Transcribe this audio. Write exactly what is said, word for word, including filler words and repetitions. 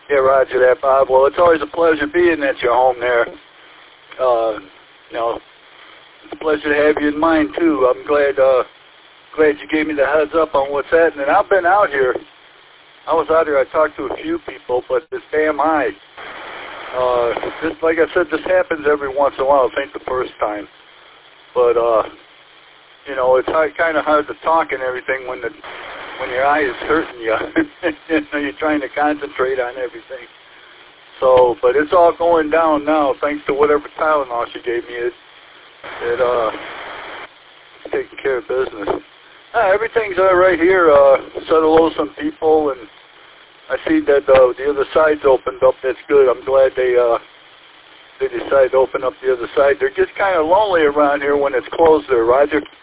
Yeah, roger that, Bob. Well, it's always a pleasure being at your home there. Uh, you know, it's a pleasure to have you in mind, too. I'm glad uh, glad you gave me the heads up on what's happening. I've been out here. I was out here. I talked to a few people, but this damn eye, uh, this, like I said, this happens every once in a while. It ain't the first time. But, uh, you know, it's kind of hard to talk and everything when the when your eye is hurting you. You know, you're trying to concentrate on everything. So, but it's all going down now, thanks to whatever Tylenol she gave me. It, it uh, it's taking care of business. Uh, everything's all right here. Uh, said hello to some people, and I see that uh, the other side's opened up. That's good. I'm glad they uh, they decided to open up the other side. They're just kind of lonely around here when it's closed there, Roger.